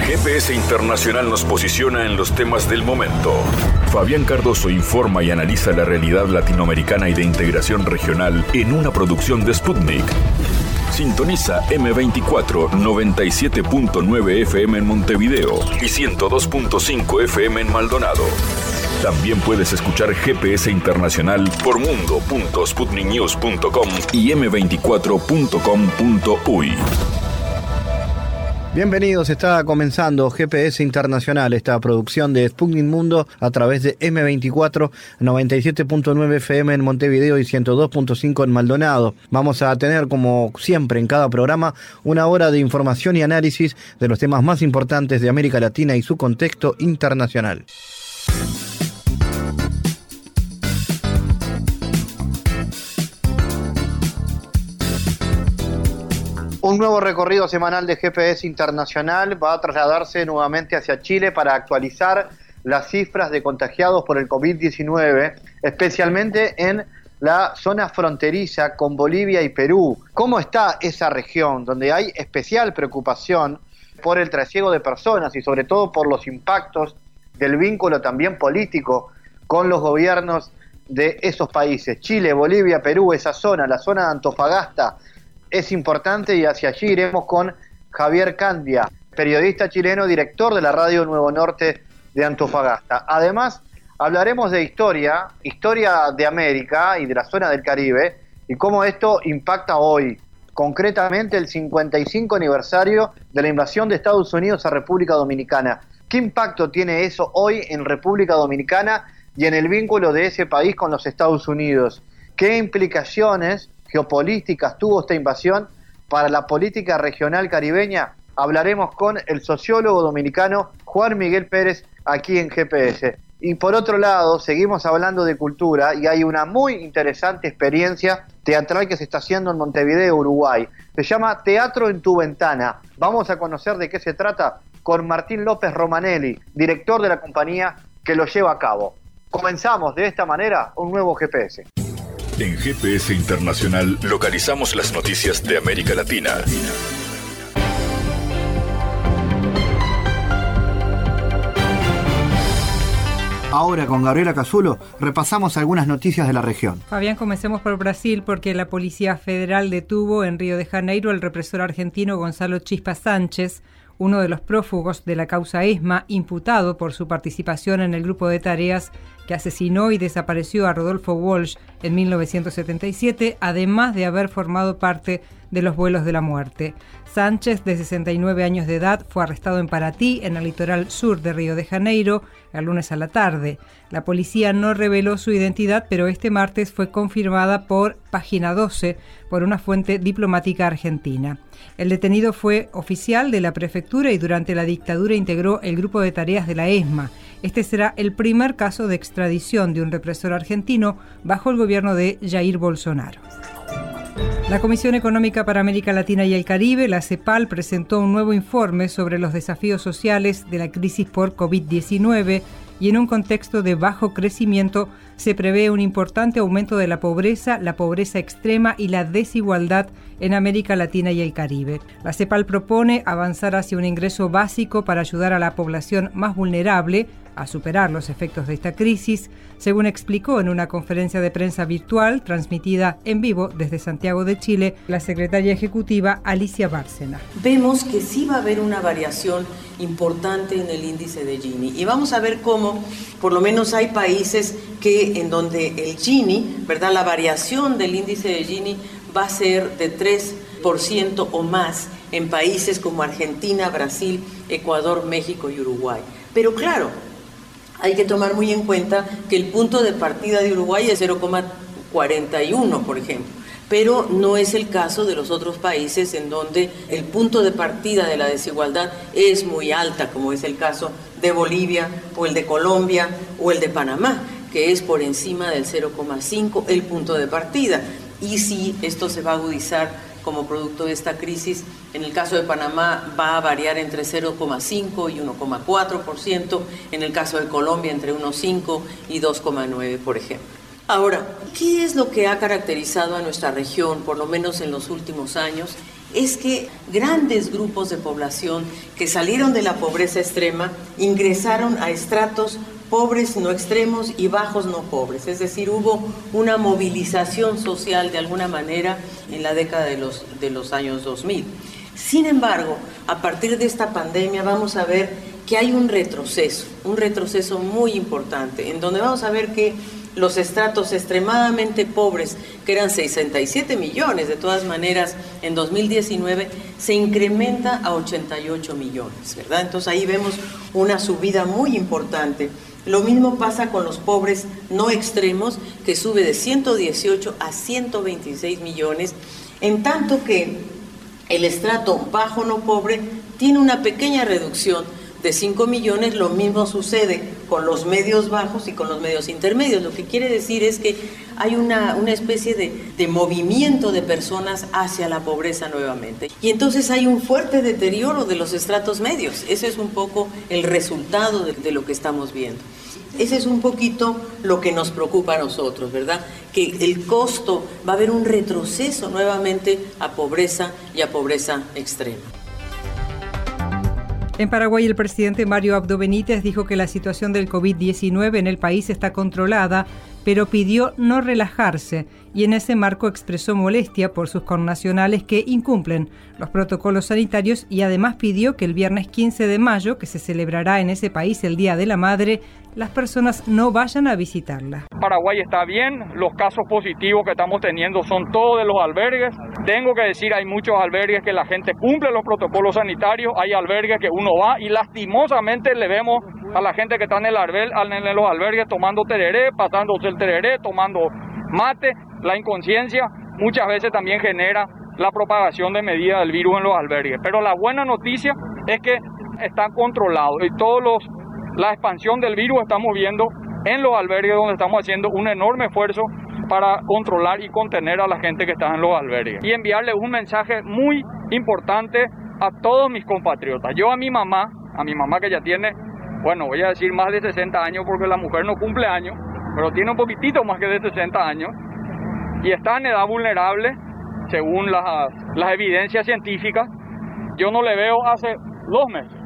GPS Internacional nos posiciona en los temas del momento. Fabián Cardoso informa y analiza la realidad latinoamericana y de integración regional en una producción de Sputnik. Sintoniza M24 97.9 FM en Montevideo y 102.5 FM en Maldonado. También puedes escuchar GPS Internacional por mundo.sputniknews.com y m24.com.uy. Bienvenidos, está comenzando GPS Internacional, esta producción de Sputnik Mundo a través de M24, 97.9 FM en Montevideo y 102.5 en Maldonado. Vamos a tener, como siempre en cada programa, una hora de información y análisis de los temas más importantes de América Latina y su contexto internacional. Un nuevo recorrido semanal de GPS Internacional va a trasladarse nuevamente hacia Chile para actualizar las cifras de contagiados por el COVID-19, especialmente en la zona fronteriza con Bolivia y Perú. ¿Cómo está esa región donde hay especial preocupación por el trasiego de personas y sobre todo por los impactos del vínculo también político con los gobiernos de esos países? Chile, Bolivia, Perú, esa zona, la zona de Antofagasta, es importante y hacia allí iremos con Javier Candia, periodista chileno, director de la Radio Nuevo Norte de Antofagasta. Además, hablaremos de historia de América y de la zona del Caribe y cómo esto impacta hoy, concretamente el 55 aniversario de la invasión de Estados Unidos a República Dominicana. ¿Qué impacto tiene eso hoy en República Dominicana y en el vínculo de ese país con los Estados Unidos? ¿Qué implicaciones geopolíticas tuvo esta invasión para la política regional caribeña? Hablaremos con el sociólogo dominicano Juan Miguel Pérez aquí en GPS. Y por otro lado, seguimos hablando de cultura y hay una muy interesante experiencia teatral que se está haciendo en Montevideo, Uruguay. Se llama Teatro en tu Ventana. Vamos a conocer de qué se trata con Martín López Romanelli, director de la compañía que lo lleva a cabo. Comenzamos de esta manera un nuevo GPS. En GPS Internacional localizamos las noticias de América Latina. Ahora con Gabriela Casulo repasamos algunas noticias de la región. Fabián, comencemos por Brasil porque la Policía Federal detuvo en Río de Janeiro al represor argentino Gonzalo Chispa Sánchez, uno de los prófugos de la causa ESMA, imputado por su participación en el grupo de tareas que asesinó y desapareció a Rodolfo Walsh en 1977, además de haber formado parte de los vuelos de la muerte. Sánchez, de 69 años de edad, fue arrestado en Paraty, en el litoral sur de Río de Janeiro, el lunes a la tarde. La policía no reveló su identidad, pero este martes fue confirmada por Página 12 por una fuente diplomática argentina. El detenido fue oficial de la prefectura y durante la dictadura integró el grupo de tareas de la ESMA. Este será el primer caso de extradición de un represor argentino bajo el gobierno de Jair Bolsonaro. La Comisión Económica para América Latina y el Caribe, la CEPAL, presentó un nuevo informe sobre los desafíos sociales de la crisis por COVID-19 y en un contexto de bajo crecimiento se prevé un importante aumento de la pobreza extrema y la desigualdad en América Latina y el Caribe. La CEPAL propone avanzar hacia un ingreso básico para ayudar a la población más vulnerable a superar los efectos de esta crisis, según explicó en una conferencia de prensa virtual transmitida en vivo desde Santiago de Chile la secretaria ejecutiva Alicia Bárcena. Vemos que sí va a haber una variación importante en el índice de Gini y vamos a ver cómo, por lo menos hay países que en donde el Gini, ¿verdad? La variación del índice de Gini va a ser de 3% o más en países como Argentina, Brasil, Ecuador, México y Uruguay. Pero claro, hay que tomar muy en cuenta que el punto de partida de Uruguay es 0,41, por ejemplo, pero no es el caso de los otros países en donde el punto de partida de la desigualdad es muy alta, como es el caso de Bolivia o el de Colombia o el de Panamá, que es por encima del 0,5 el punto de partida. Y si esto se va a agudizar como producto de esta crisis, en el caso de Panamá va a variar entre 0,5 y 1,4%, en el caso de Colombia entre 1,5 y 2,9, por ejemplo. Ahora, ¿qué es lo que ha caracterizado a nuestra región, por lo menos en los últimos años? es que grandes grupos de población que salieron de la pobreza extrema ingresaron a estratos pobres no extremos y bajos no pobres. Es decir, hubo una movilización social de alguna manera en la década de los años 2000. Sin embargo, a partir de esta pandemia vamos a ver que hay un retroceso muy importante, en donde vamos a ver que los estratos extremadamente pobres, que eran 67 millones de todas maneras en 2019, se incrementa a 88 millones, ¿verdad? Entonces ahí vemos una subida muy importante. Lo mismo pasa con los pobres no extremos, que sube de 118 a 126 millones, en tanto que el estrato bajo no pobre tiene una pequeña reducción de 5 millones, lo mismo sucede con los medios bajos y con los medios intermedios. Lo que quiere decir es que hay una especie de movimiento de personas hacia la pobreza nuevamente. Y entonces hay un fuerte deterioro de los estratos medios. Ese es un poco el resultado de lo que estamos viendo. Ese es un poquito lo que nos preocupa a nosotros, ¿verdad? Que el costo va a haber un retroceso nuevamente a pobreza y a pobreza extrema. En Paraguay, el presidente Mario Abdo Benítez dijo que la situación del COVID-19 en el país está controlada, pero pidió no relajarse y en ese marco expresó molestia por sus connacionales que incumplen los protocolos sanitarios y además pidió que el viernes 15 de mayo, que se celebrará en ese país el Día de la Madre, las personas no vayan a visitarla. Paraguay está bien, los casos positivos que estamos teniendo son todos de los albergues. Tengo que decir, hay muchos albergues que la gente cumple los protocolos sanitarios, hay albergues que uno va y lastimosamente le vemos a la gente que está en los albergues tomando tereré, pasándose el tereré, tomando mate. La inconsciencia muchas veces también genera la propagación de medidas del virus en los albergues. Pero la buena noticia es que están controlados y la expansión del virus estamos viendo en los albergues, donde estamos haciendo un enorme esfuerzo para controlar y contener a la gente que está en los albergues. Y enviarle un mensaje muy importante a todos mis compatriotas. Yo a mi mamá que ya tiene, voy a decir más de 60 años porque la mujer no cumple años, pero tiene un poquitito más que de 60 años y está en edad vulnerable según las evidencias científicas. Yo no le veo hace 2 meses.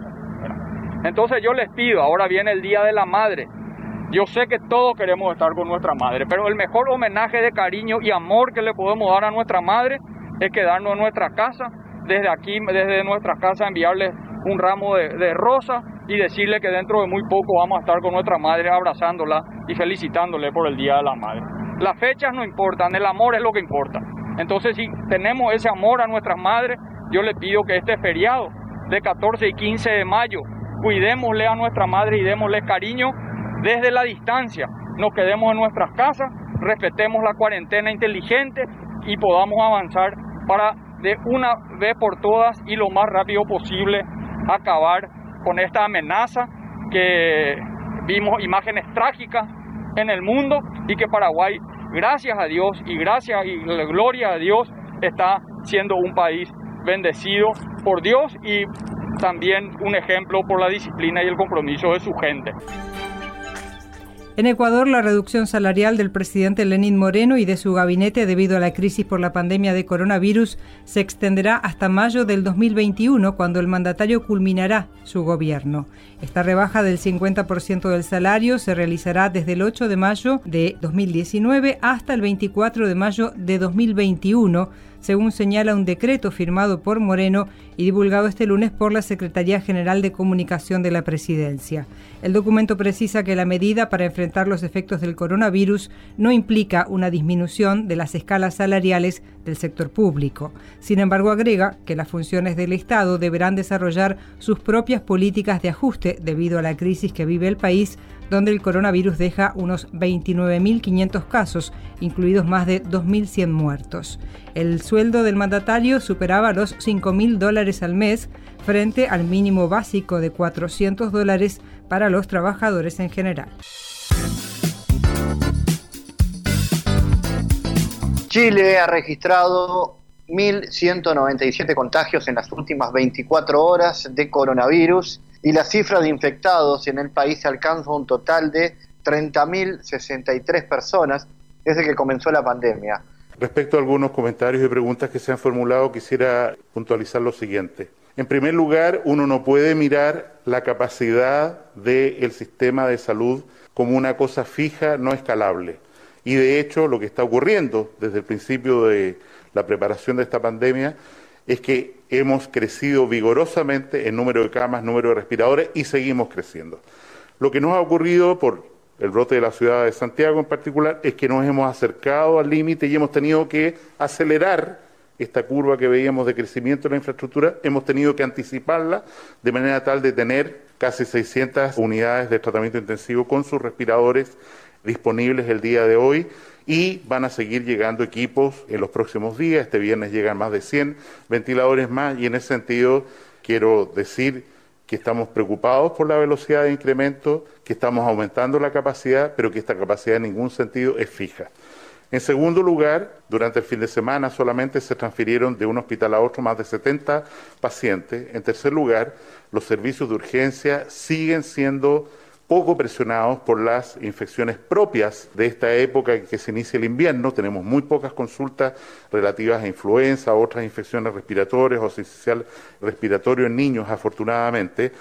Entonces yo les pido, ahora viene el Día de la Madre. Yo sé que todos queremos estar con nuestra madre, pero el mejor homenaje de cariño y amor que le podemos dar a nuestra madre es quedarnos en nuestra casa, desde aquí, desde nuestra casa, enviarle un ramo de rosa y decirle que dentro de muy poco vamos a estar con nuestra madre abrazándola y felicitándole por el Día de la Madre. Las fechas no importan, el amor es lo que importa. Entonces, si tenemos ese amor a nuestras madres, yo le pido que este feriado de 14 y 15 de mayo, cuidémosle a nuestra madre y démosle cariño desde la distancia. Nos quedemos en nuestras casas, respetemos la cuarentena inteligente y podamos avanzar para de una vez por todas y lo más rápido posible acabar con esta amenaza que vimos imágenes trágicas en el mundo y que Paraguay, gracias a Dios y gloria a Dios, está siendo un país bendecido por Dios y también un ejemplo por la disciplina y el compromiso de su gente. En Ecuador, la reducción salarial del presidente Lenín Moreno y de su gabinete debido a la crisis por la pandemia de coronavirus se extenderá hasta mayo del 2021, cuando el mandatario culminará su gobierno. Esta rebaja del 50% del salario se realizará desde el 8 de mayo de 2019 hasta el 24 de mayo de 2021, según señala un decreto firmado por Moreno y divulgado este lunes por la Secretaría General de Comunicación de la Presidencia. El documento precisa que la medida para enfrentar los efectos del coronavirus no implica una disminución de las escalas salariales del sector público. Sin embargo, agrega que las funciones del Estado deberán desarrollar sus propias políticas de ajuste debido a la crisis que vive el país, donde el coronavirus deja unos 29.500 casos, incluidos más de 2.100 muertos. El sueldo del mandatario superaba los $5.000 al mes, frente al mínimo básico de $400 para los trabajadores en general. Chile ha registrado 1.197 contagios en las últimas 24 horas de coronavirus y la cifra de infectados en el país alcanza un total de 30.063 personas desde que comenzó la pandemia. Respecto a algunos comentarios y preguntas que se han formulado, quisiera puntualizar lo siguiente. En primer lugar, uno no puede mirar la capacidad del sistema de salud como una cosa fija, no escalable. Y de hecho, lo que está ocurriendo desde el principio de la preparación de esta pandemia es que hemos crecido vigorosamente en número de camas, número de respiradores y seguimos creciendo. Lo que nos ha ocurrido por el brote de la ciudad de Santiago en particular es que nos hemos acercado al límite y hemos tenido que acelerar esta curva que veíamos de crecimiento de la infraestructura, hemos tenido que anticiparla de manera tal de tener casi 600 unidades de tratamiento intensivo con sus respiradores disponibles el día de hoy y van a seguir llegando equipos en los próximos días. Este viernes llegan más de 100 ventiladores más y en ese sentido quiero decir que estamos preocupados por la velocidad de incremento, que estamos aumentando la capacidad, pero que esta capacidad en ningún sentido es fija. En segundo lugar, durante el fin de semana solamente se transfirieron de un hospital a otro más de 70 pacientes. En tercer lugar, los servicios de urgencia siguen siendo poco presionados por las infecciones propias de esta época que se inicia el invierno. Tenemos muy pocas consultas relativas a influenza, otras infecciones respiratorias o sincicial respiratorio en niños, afortunadamente,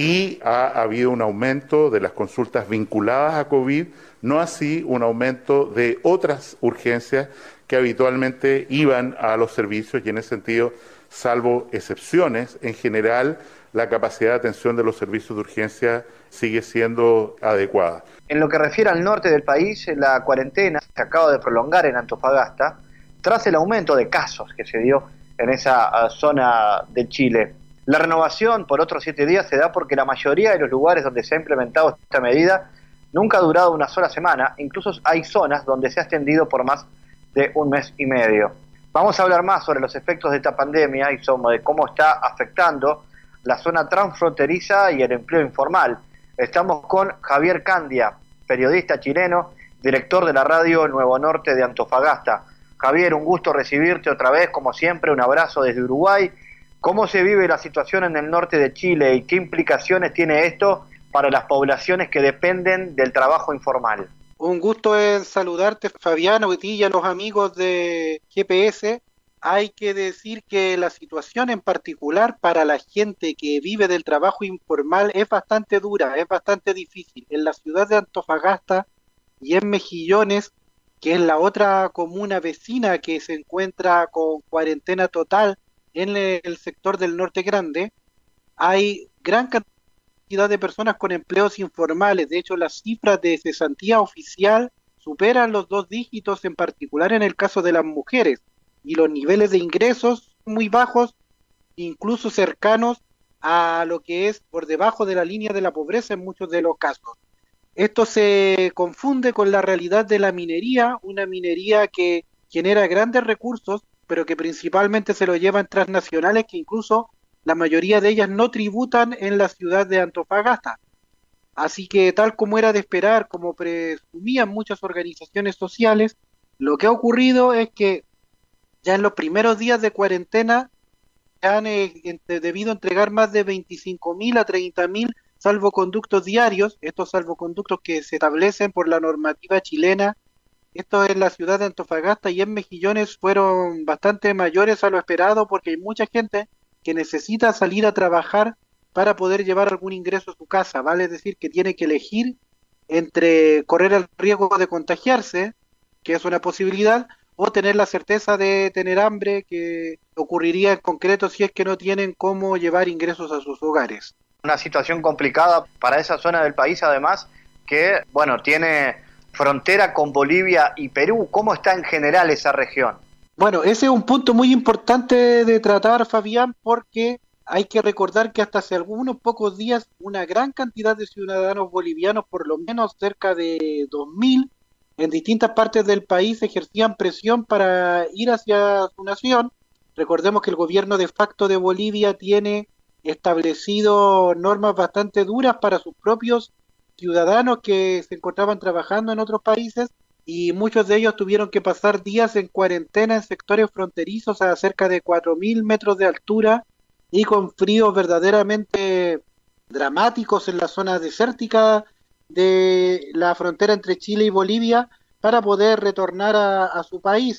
y ha habido un aumento de las consultas vinculadas a COVID, no así un aumento de otras urgencias que habitualmente iban a los servicios y en ese sentido, salvo excepciones, en general la capacidad de atención de los servicios de urgencia sigue siendo adecuada. En lo que refiere al norte del país, la cuarentena se acaba de prolongar en Antofagasta tras el aumento de casos que se dio en esa zona de Chile. La renovación por otros 7 días se da porque la mayoría de los lugares donde se ha implementado esta medida nunca ha durado una sola semana, incluso hay zonas donde se ha extendido por más de 1 mes y medio. Vamos a hablar más sobre los efectos de esta pandemia y sobre cómo está afectando la zona transfronteriza y el empleo informal. Estamos con Javier Candia, periodista chileno, director de la radio Nuevo Norte de Antofagasta. Javier, un gusto recibirte otra vez, como siempre, un abrazo desde Uruguay. ¿Cómo se vive la situación en el norte de Chile y qué implicaciones tiene esto para las poblaciones que dependen del trabajo informal? Un gusto en saludarte, Fabián, a ti y a los amigos de GPS. Hay que decir que la situación en particular para la gente que vive del trabajo informal es bastante dura, es bastante difícil. En la ciudad de Antofagasta y en Mejillones, que es la otra comuna vecina que se encuentra con cuarentena total en el sector del Norte Grande, hay gran cantidad de personas con empleos informales. De hecho, las cifras de cesantía oficial superan los 2 dígitos, en particular en el caso de las mujeres. Y los niveles de ingresos muy bajos, incluso cercanos a lo que es por debajo de la línea de la pobreza en muchos de los casos. Esto se confunde con la realidad de la minería, una minería que genera grandes recursos, pero que principalmente se lo llevan transnacionales que incluso la mayoría de ellas no tributan en la ciudad de Antofagasta. Así que tal como era de esperar, como presumían muchas organizaciones sociales, lo que ha ocurrido es que ya en los primeros días de cuarentena han debido entregar más de 25.000 a 30.000 salvoconductos diarios, estos salvoconductos que se establecen por la normativa chilena. Esto en la ciudad de Antofagasta y en Mejillones fueron bastante mayores a lo esperado porque hay mucha gente que necesita salir a trabajar para poder llevar algún ingreso a su casa, vale decir que tiene que elegir entre correr el riesgo de contagiarse, que es una posibilidad, o tener la certeza de tener hambre, que ocurriría en concreto si es que no tienen cómo llevar ingresos a sus hogares. Una situación complicada para esa zona del país, además, que, bueno, tiene frontera con Bolivia y Perú. ¿Cómo está en general esa región? Bueno, ese es un punto muy importante de tratar, Fabián, porque hay que recordar que hasta hace algunos pocos días una gran cantidad de ciudadanos bolivianos, por lo menos cerca de 2.000, en distintas partes del país ejercían presión para ir hacia su nación. Recordemos que el gobierno de facto de Bolivia tiene establecido normas bastante duras para sus propios ciudadanos que se encontraban trabajando en otros países y muchos de ellos tuvieron que pasar días en cuarentena en sectores fronterizos a cerca de 4.000 metros de altura y con fríos verdaderamente dramáticos en la zona desértica de la frontera entre Chile y Bolivia para poder retornar a su país.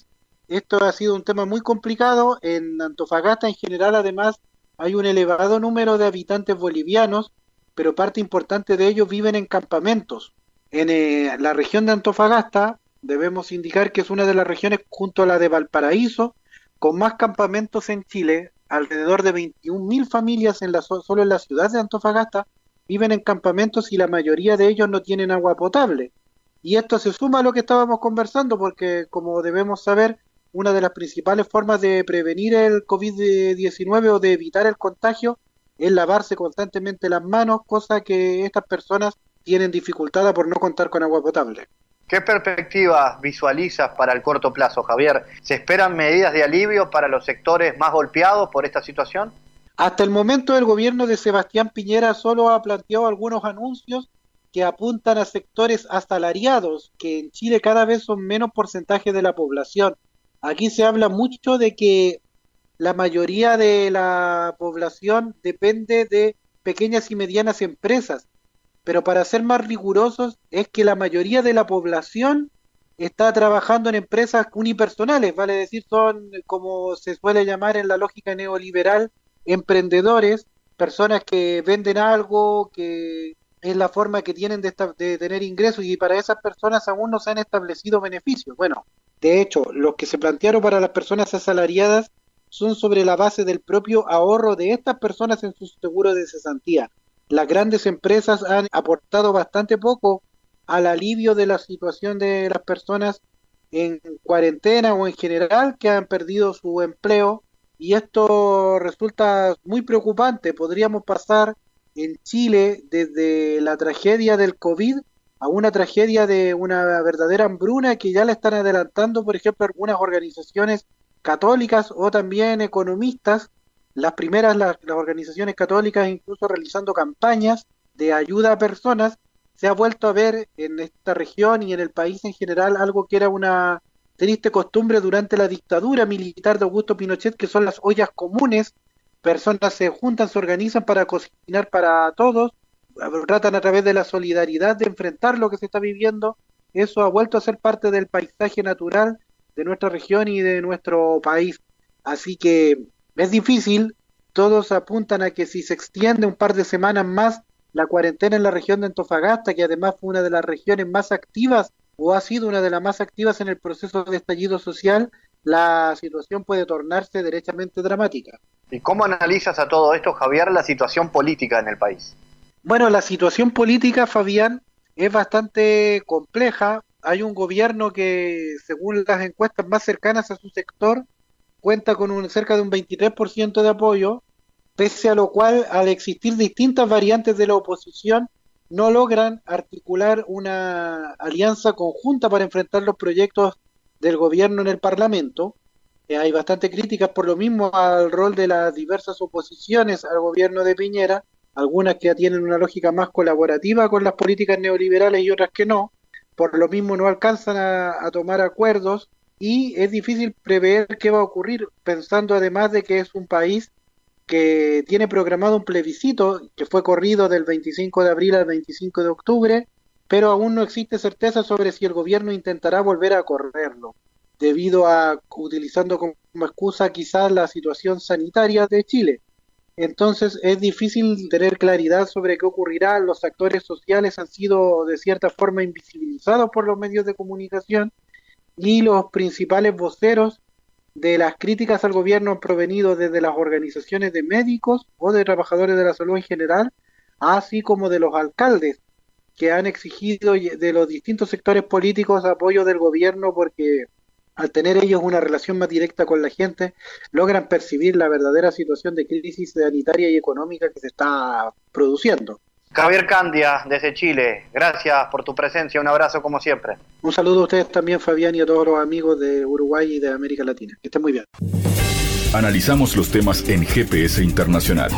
Esto ha sido un tema muy complicado. En Antofagasta en general, además, hay un elevado número de habitantes bolivianos, pero parte importante de ellos viven en campamentos. En la región de Antofagasta, debemos indicar que es una de las regiones, junto a la de Valparaíso, con más campamentos en Chile. Alrededor de 21.000 familias solo en la ciudad de Antofagasta viven en campamentos y la mayoría de ellos no tienen agua potable. Y esto se suma a lo que estábamos conversando, porque como debemos saber, una de las principales formas de prevenir el COVID-19 o de evitar el contagio es lavarse constantemente las manos, cosa que estas personas tienen dificultad por no contar con agua potable. ¿Qué perspectivas visualizas para el corto plazo, Javier? ¿Se esperan medidas de alivio para los sectores más golpeados por esta situación? Hasta el momento el gobierno de Sebastián Piñera solo ha planteado algunos anuncios que apuntan a sectores asalariados, que en Chile cada vez son menos porcentaje de la población. Aquí se habla mucho de que la mayoría de la población depende de pequeñas y medianas empresas, pero para ser más rigurosos es que la mayoría de la población está trabajando en empresas unipersonales, vale decir, son, como se suele llamar en la lógica neoliberal, emprendedores, personas que venden algo, que es la forma que tienen de tener ingresos, y para esas personas aún no se han establecido beneficios. Bueno, de hecho, los que se plantearon para las personas asalariadas son sobre la base del propio ahorro de estas personas en su seguro de cesantía. Las grandes empresas han aportado bastante poco al alivio de la situación de las personas en cuarentena o en general que han perdido su empleo, y esto resulta muy preocupante. Podríamos pasar en Chile desde la tragedia del COVID a una tragedia de una verdadera hambruna que ya le están adelantando, por ejemplo, algunas organizaciones católicas o también economistas. Las primeras, las organizaciones católicas, incluso realizando campañas de ayuda a personas. Se ha vuelto a ver en esta región y en el país en general algo que era una triste costumbre durante la dictadura militar de Augusto Pinochet, que son las ollas comunes. Personas se juntan, se organizan para cocinar para todos, tratan a través de la solidaridad de enfrentar lo que se está viviendo. Eso ha vuelto a ser parte del paisaje natural de nuestra región y de nuestro país. Así que es difícil. Todos apuntan a que si se extiende un par de semanas más la cuarentena en la región de Antofagasta, que además fue una de las regiones más activas o ha sido una de las más activas en el proceso de estallido social, la situación puede tornarse derechamente dramática. ¿Y cómo analizas a todo esto, Javier, la situación política en el país? Bueno, la situación política, Fabián, es bastante compleja. Hay un gobierno que, según las encuestas más cercanas a su sector, cuenta con cerca de un 23% de apoyo, pese a lo cual, al existir distintas variantes de la oposición, no logran articular una alianza conjunta para enfrentar los proyectos del gobierno en el Parlamento. Hay bastante críticas por lo mismo al rol de las diversas oposiciones al gobierno de Piñera, algunas que tienen una lógica más colaborativa con las políticas neoliberales y otras que no. Por lo mismo no alcanzan a tomar acuerdos, y es difícil prever qué va a ocurrir, pensando además de que es un país que tiene programado un plebiscito que fue corrido del 25 de abril al 25 de octubre, pero aún no existe certeza sobre si el gobierno intentará volver a correrlo, debido a utilizando como excusa quizás la situación sanitaria de Chile. Entonces es difícil tener claridad sobre qué ocurrirá. Los actores sociales han sido de cierta forma invisibilizados por los medios de comunicación, y los principales voceros de las críticas al gobierno han provenido desde las organizaciones de médicos o de trabajadores de la salud en general, así como de los alcaldes, que han exigido de los distintos sectores políticos apoyo del gobierno, porque al tener ellos una relación más directa con la gente, logran percibir la verdadera situación de crisis sanitaria y económica que se está produciendo. Javier Candia, desde Chile, gracias por tu presencia, un abrazo como siempre. Un saludo a ustedes también, Fabián, y a todos los amigos de Uruguay y de América Latina. Que estén muy bien. Analizamos los temas en GPS Internacional.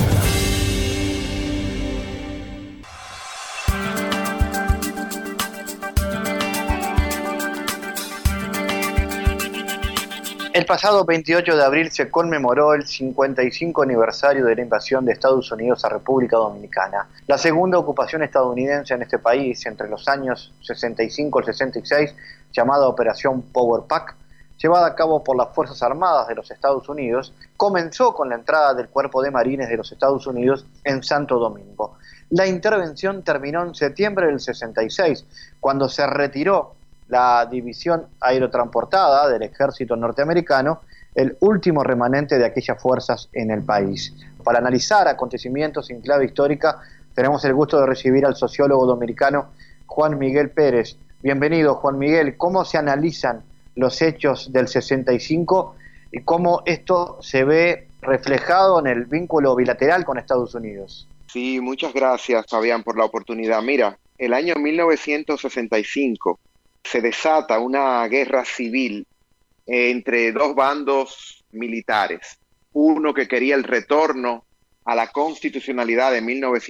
El pasado 28 de abril se conmemoró el 55 aniversario de la invasión de Estados Unidos a República Dominicana, la segunda ocupación estadounidense en este país entre los años 65 y 66, llamada Operación Power Pack, llevada a cabo por las Fuerzas Armadas de los Estados Unidos, comenzó con la entrada del Cuerpo de Marines de los Estados Unidos en Santo Domingo. La intervención terminó en septiembre del 66, cuando se retiró la división aerotransportada del ejército norteamericano, el último remanente de aquellas fuerzas en el país. Para analizar acontecimientos en clave histórica, tenemos el gusto de recibir al sociólogo dominicano Juan Miguel Pérez. Bienvenido, Juan Miguel. ¿Cómo se analizan los hechos del 65 y cómo esto se ve reflejado en el vínculo bilateral con Estados Unidos? Sí, muchas gracias, Fabián, por la oportunidad. Mira, el año 1965 se desata una guerra civil entre dos bandos militares. Uno que quería el retorno a la constitucionalidad de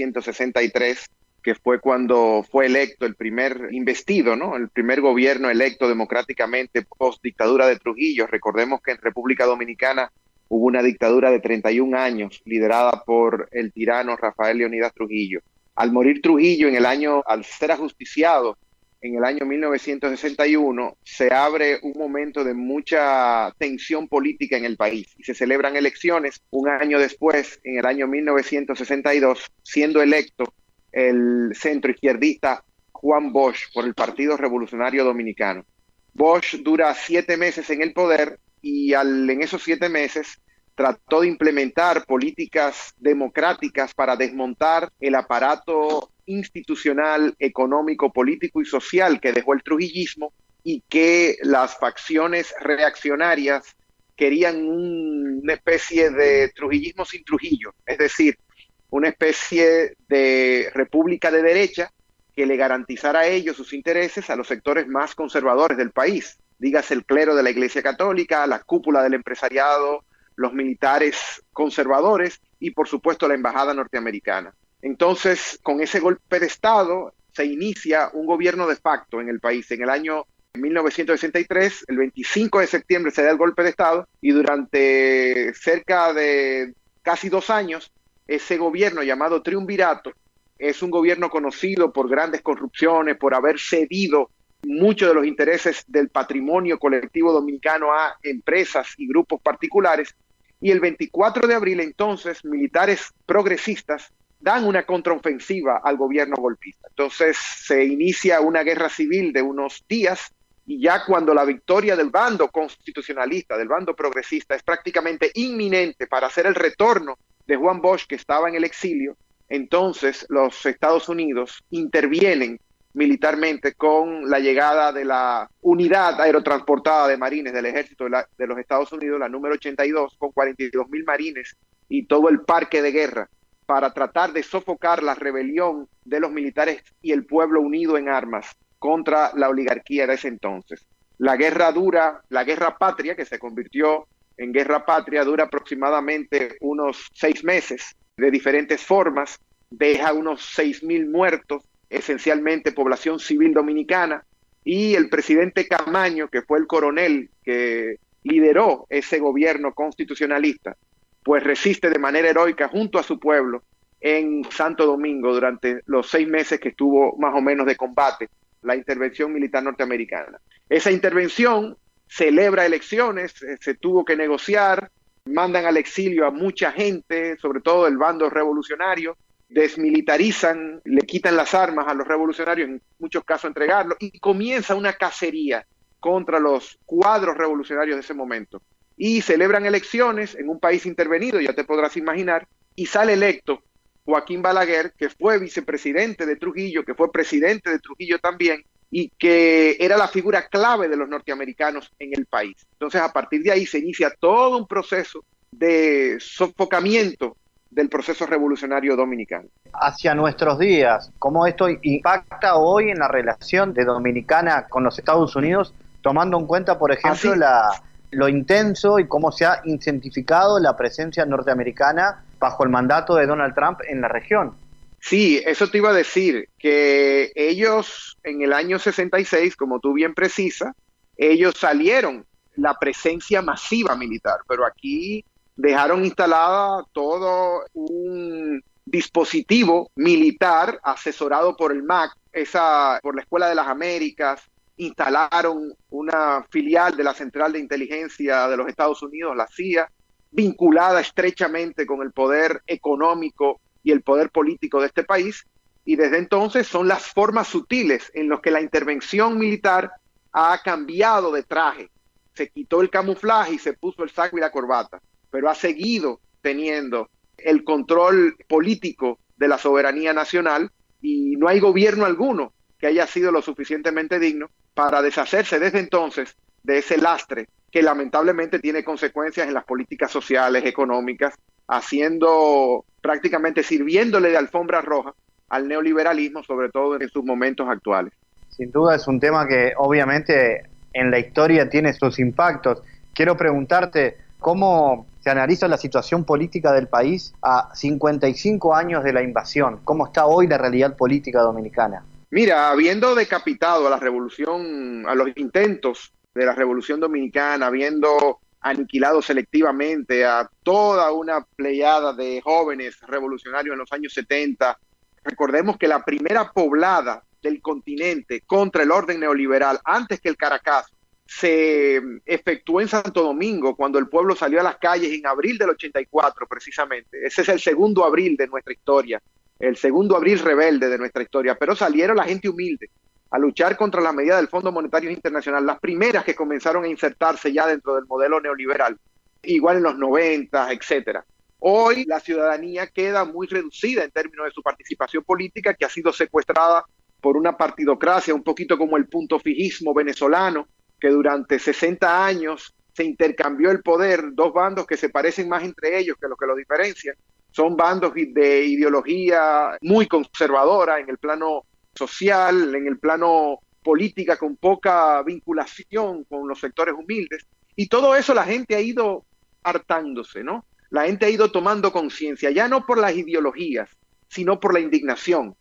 1963, que fue cuando fue electo el primer investido, ¿no? El primer gobierno electo democráticamente post dictadura de Trujillo. Recordemos que en República Dominicana hubo una dictadura de 31 años liderada por el tirano Rafael Leonidas Trujillo. Al morir Trujillo al ser ajusticiado en el año 1961, se abre un momento de mucha tensión política en el país y se celebran elecciones un año después, en el año 1962, siendo electo el centroizquierdista Juan Bosch por el Partido Revolucionario Dominicano. Bosch dura 7 meses en el poder y en esos 7 meses trató de implementar políticas democráticas para desmontar el aparato institucional, económico, político y social que dejó el trujillismo y que las facciones reaccionarias querían una especie de trujillismo sin Trujillo, es decir, una especie de república de derecha que le garantizara a ellos sus intereses a los sectores más conservadores del país, dígase el clero de la Iglesia Católica, la cúpula del empresariado, los militares conservadores y por supuesto la embajada norteamericana. Entonces, con ese golpe de Estado se inicia un gobierno de facto en el país. En el año 1963, el 25 de septiembre se da el golpe de Estado y durante cerca de casi 2 años, ese gobierno llamado Triunvirato es un gobierno conocido por grandes corrupciones, por haber cedido muchos de los intereses del patrimonio colectivo dominicano a empresas y grupos particulares. Y el 24 de abril, entonces, militares progresistas dan una contraofensiva al gobierno golpista. Entonces se inicia una guerra civil de unos días y ya cuando la victoria del bando constitucionalista, del bando progresista, es prácticamente inminente para hacer el retorno de Juan Bosch, que estaba en el exilio, entonces los Estados Unidos intervienen militarmente con la llegada de la unidad aerotransportada de marines del ejército de los Estados Unidos, la número 82, con 42,000 marines y todo el parque de guerra, para tratar de sofocar la rebelión de los militares y el pueblo unido en armas contra la oligarquía de ese entonces. La guerra patria, que se convirtió en guerra patria, dura aproximadamente unos 6 meses de diferentes formas, deja unos 6,000 muertos, esencialmente población civil dominicana, y el presidente Camaño, que fue el coronel que lideró ese gobierno constitucionalista, pues resiste de manera heroica junto a su pueblo en Santo Domingo durante los 6 meses que estuvo más o menos de combate la intervención militar norteamericana. Esa intervención celebra elecciones, se tuvo que negociar, mandan al exilio a mucha gente, sobre todo del bando revolucionario, desmilitarizan, le quitan las armas a los revolucionarios, en muchos casos entregarlos, y comienza una cacería contra los cuadros revolucionarios de ese momento. Y celebran elecciones en un país intervenido, ya te podrás imaginar, y sale electo Joaquín Balaguer, que fue vicepresidente de Trujillo, que fue presidente de Trujillo también, y que era la figura clave de los norteamericanos en el país. Entonces, a partir de ahí se inicia todo un proceso de sofocamiento del proceso revolucionario dominicano. Hacia nuestros días, ¿cómo esto impacta hoy en la relación de Dominicana con los Estados Unidos, tomando en cuenta, por ejemplo, lo intenso y cómo se ha intensificado la presencia norteamericana bajo el mandato de Donald Trump en la región? Sí, eso te iba a decir, que ellos en el año 66, como tú bien precisas, ellos salieron la presencia masiva militar, pero aquí dejaron instalada todo un dispositivo militar asesorado por el MAC, por la Escuela de las Américas, instalaron una filial de la Central de Inteligencia de los Estados Unidos, la CIA, vinculada estrechamente con el poder económico y el poder político de este país, y desde entonces son las formas sutiles en las que la intervención militar ha cambiado de traje. Se quitó el camuflaje y se puso el saco y la corbata, pero ha seguido teniendo el control político de la soberanía nacional, y no hay gobierno alguno que haya sido lo suficientemente digno para deshacerse desde entonces de ese lastre que lamentablemente tiene consecuencias en las políticas sociales, económicas, sirviéndole de alfombra roja al neoliberalismo, sobre todo en sus momentos actuales. Sin duda es un tema que obviamente en la historia tiene sus impactos. Quiero preguntarte cómo se analiza la situación política del país a 55 años de la invasión. ¿Cómo está hoy la realidad política dominicana? Mira, habiendo decapitado a la revolución, a los intentos de la Revolución Dominicana, habiendo aniquilado selectivamente a toda una pleyada de jóvenes revolucionarios en los años 70, recordemos que la primera poblada del continente contra el orden neoliberal, antes que el Caracazo, se efectuó en Santo Domingo, cuando el pueblo salió a las calles en abril del 84, precisamente. Ese es el segundo abril de nuestra historia, el segundo abril rebelde de nuestra historia, pero salieron la gente humilde a luchar contra la medida del Fondo Monetario Internacional, las primeras que comenzaron a insertarse ya dentro del modelo neoliberal, igual en los 90, etcétera. Hoy la ciudadanía queda muy reducida en términos de su participación política, que ha sido secuestrada por una partidocracia, un poquito como el puntofijismo venezolano, que durante 60 años se intercambió el poder, dos bandos que se parecen más entre ellos que lo que los diferencian. Son bandos de ideología muy conservadora en el plano social, en el plano política, con poca vinculación con los sectores humildes. Y todo eso la gente ha ido hartándose, ¿no? La gente ha ido tomando conciencia, ya no por las ideologías, sino por la indignación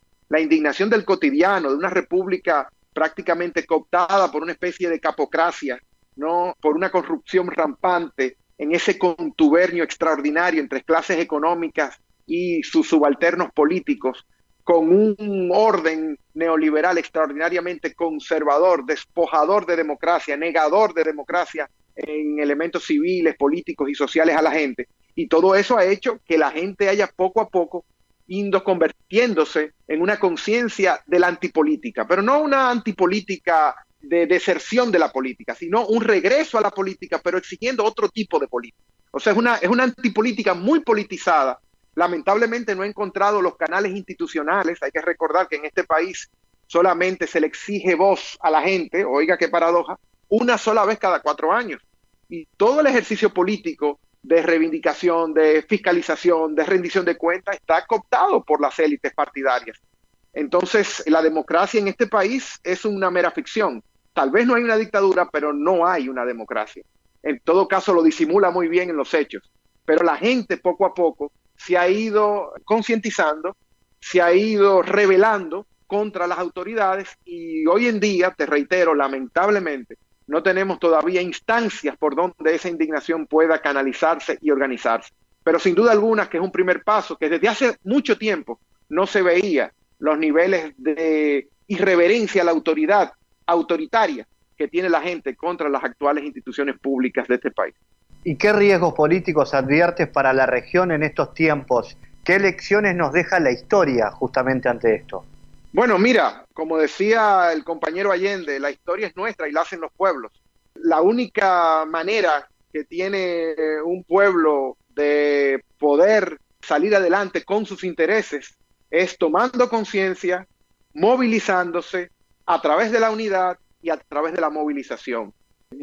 del cotidiano, de una república prácticamente cooptada por una especie de capocracia, ¿no? Por una corrupción rampante, en ese contubernio extraordinario entre clases económicas y sus subalternos políticos, con un orden neoliberal extraordinariamente conservador, despojador de democracia, negador de democracia en elementos civiles, políticos y sociales a la gente. Y todo eso ha hecho que la gente haya poco a poco ido convirtiéndose en una conciencia de la antipolítica, pero no una antipolítica de deserción de la política, sino un regreso a la política, pero exigiendo otro tipo de política. O sea, es una antipolítica muy politizada. Lamentablemente no he encontrado los canales institucionales. Hay que recordar que en este país solamente se le exige voz a la gente, oiga qué paradoja, una sola vez cada 4 años. Y todo el ejercicio político de reivindicación, de fiscalización, de rendición de cuentas está cooptado por las élites partidarias. Entonces, la democracia en este país es una mera ficción. Tal vez no hay una dictadura, pero no hay una democracia. En todo caso, lo disimula muy bien en los hechos. Pero la gente poco a poco se ha ido concientizando, se ha ido rebelando contra las autoridades, y hoy en día, te reitero, lamentablemente, no tenemos todavía instancias por donde esa indignación pueda canalizarse y organizarse. Pero sin duda alguna que es un primer paso, que desde hace mucho tiempo no se veía los niveles de irreverencia a la autoridad autoritaria que tiene la gente contra las actuales instituciones públicas de este país. ¿Y qué riesgos políticos adviertes para la región en estos tiempos? ¿Qué lecciones nos deja la historia justamente ante esto? Bueno, mira, como decía el compañero Allende, la historia es nuestra y la hacen los pueblos. La única manera que tiene un pueblo de poder salir adelante con sus intereses es tomando conciencia, movilizándose a través de la unidad y a través de la movilización.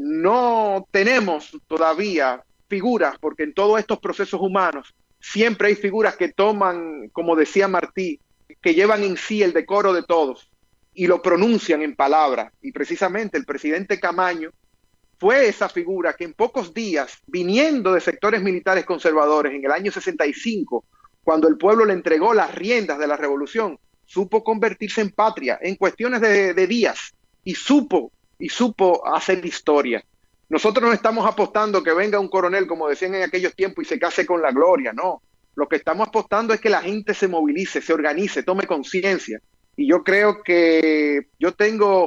No tenemos todavía figuras, porque en todos estos procesos humanos siempre hay figuras que toman, como decía Martí, que llevan en sí el decoro de todos y lo pronuncian en palabras. Y precisamente el presidente Camaño fue esa figura que en pocos días, viniendo de sectores militares conservadores en el año 65, cuando el pueblo le entregó las riendas de la revolución, supo convertirse en patria en cuestiones de días y supo hacer historia. Nosotros no estamos apostando que venga un coronel, como decían en aquellos tiempos, y se case con la gloria, no. Lo que estamos apostando es que la gente se movilice, se organice, tome conciencia. Y yo creo que yo tengo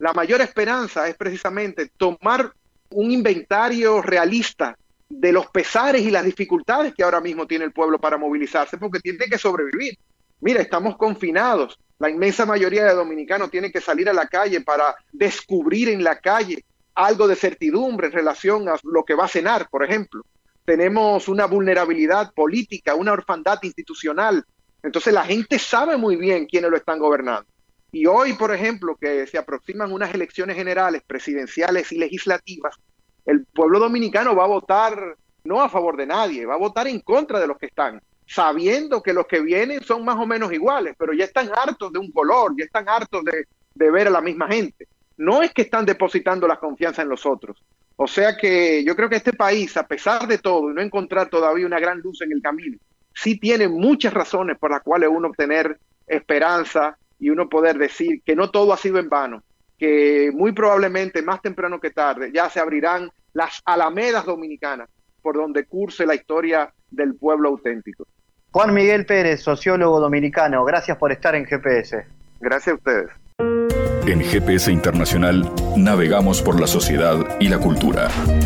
la mayor esperanza es precisamente tomar un inventario realista de los pesares y las dificultades que ahora mismo tiene el pueblo para movilizarse, porque tiene que sobrevivir. Mira, estamos confinados. La inmensa mayoría de dominicanos tiene que salir a la calle para descubrir en la calle algo de certidumbre en relación a lo que va a cenar, por ejemplo. Tenemos una vulnerabilidad política, una orfandad institucional. Entonces la gente sabe muy bien quiénes lo están gobernando. Y hoy, por ejemplo, que se aproximan unas elecciones generales, presidenciales y legislativas, el pueblo dominicano va a votar no a favor de nadie, va a votar en contra de los que están, sabiendo que los que vienen son más o menos iguales, pero ya están hartos de un color, ya están hartos de ver a la misma gente. No es que están depositando la confianza en los otros. O sea que yo creo que este país, a pesar de todo, y no encontrar todavía una gran luz en el camino, sí tiene muchas razones por las cuales uno tener esperanza y uno poder decir que no todo ha sido en vano, que muy probablemente más temprano que tarde ya se abrirán las alamedas dominicanas por donde curse la historia del pueblo auténtico. Juan Miguel Pérez, sociólogo dominicano, gracias por estar en GPS. Gracias a ustedes. En GPS Internacional navegamos por la sociedad y la cultura.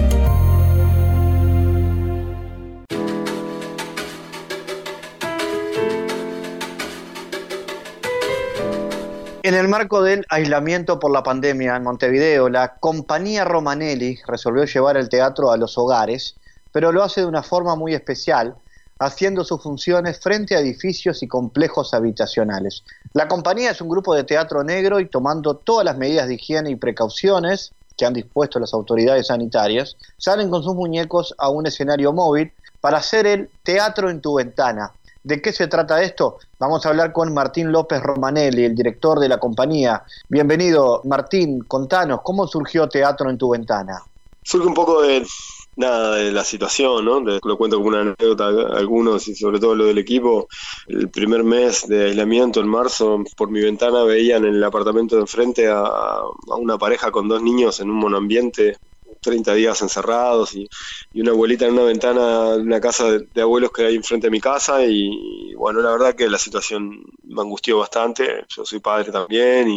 En el marco del aislamiento por la pandemia en Montevideo, la compañía Romanelli resolvió llevar el teatro a los hogares, pero lo hace de una forma muy especial, haciendo sus funciones frente a edificios y complejos habitacionales. La compañía es un grupo de teatro negro y, tomando todas las medidas de higiene y precauciones que han dispuesto las autoridades sanitarias, salen con sus muñecos a un escenario móvil para hacer el Teatro en tu Ventana. ¿De qué se trata esto? Vamos a hablar con Martín López Romanelli, el director de la compañía. Bienvenido, Martín, contanos, ¿cómo surgió Teatro en tu Ventana? Surge un poco de la situación, ¿no? Lo cuento como una anécdota a algunos y sobre todo lo del equipo. El primer mes de aislamiento, en marzo, por mi ventana veían en el apartamento de enfrente a una pareja con 2 niños en un monoambiente, 30 días encerrados y una abuelita en una ventana de una casa de abuelos que hay enfrente de mi casa y bueno, la verdad que la situación me angustió bastante. Yo soy padre también